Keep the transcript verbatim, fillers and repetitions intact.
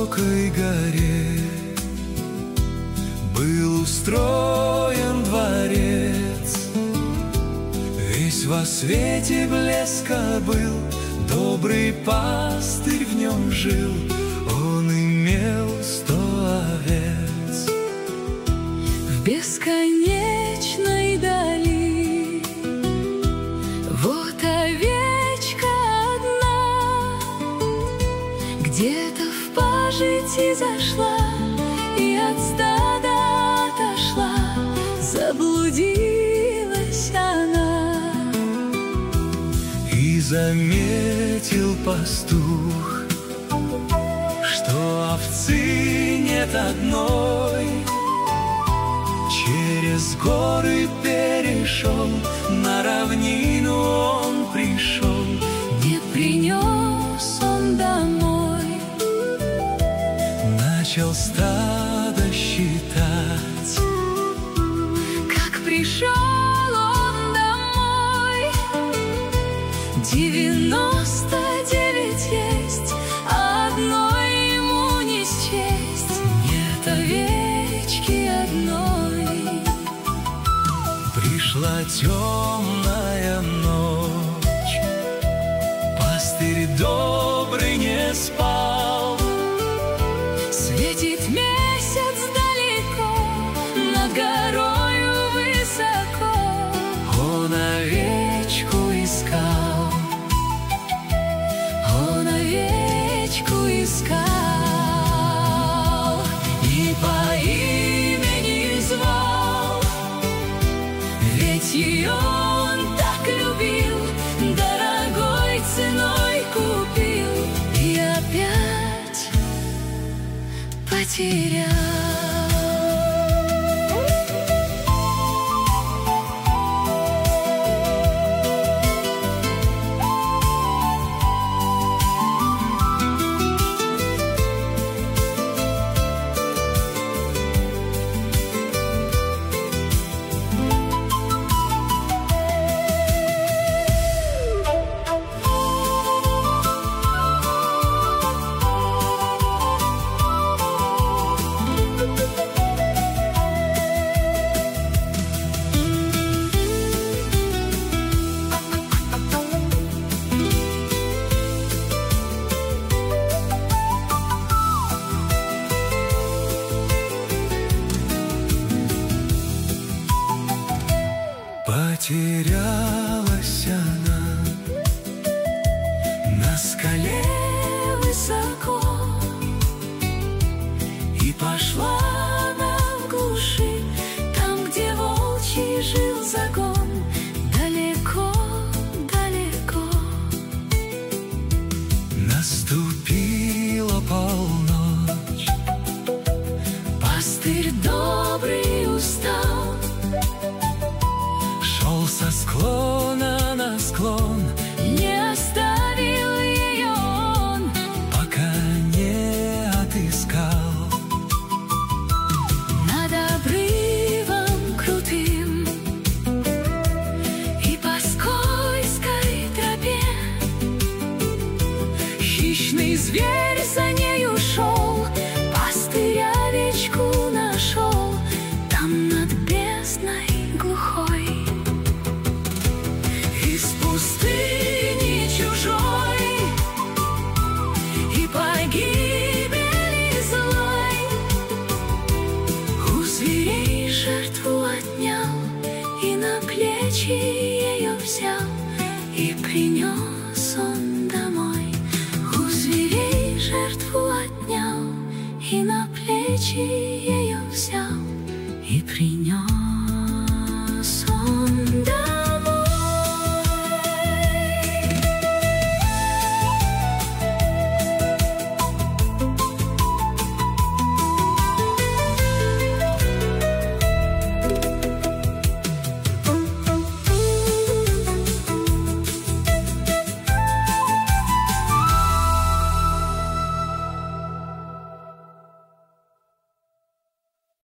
высокой горе был устроен дворец. Весь во свете блеска был, добрый пастырь в нем жил. Он имел сто овец. В бесконечной дали вот овечка одна, где-то в пажити зашла и от стада отошла. Заблудилась она. И заметил пастух, что овцы нет одной. Через горы перешел, на равнину он пришел. Не принес он домой. Начал стадо считать. Как пришел он домой, девяносто девять есть, а одной ему не счесть. Нет овечки одной. Пришла темная ночь, пастырь добрый не спал. Светит месяц далеко, над горою высоко. Он овечку искал, Он овечку искал и по имени звал. Ведь ее он так любил, дорогой ценой купил и опять потерял. Потерялась она на скале Высоко и пошла она в глуши, там, где волчий жил загон. Далеко, далеко наступила полночь. пастырь добрый устал, Шел со склона на склон, не оставил ее он, пока не отыскал. над обрывом крутым и по скользкой тропе. Хищный зверь за нею шел, пастырь овечку нашел там над бездной глухой. Из пустыни чужой И погибели злой у зверей жертву отнял и на плечи ее взял, и принес он домой. У зверей жертву отнял и на плечи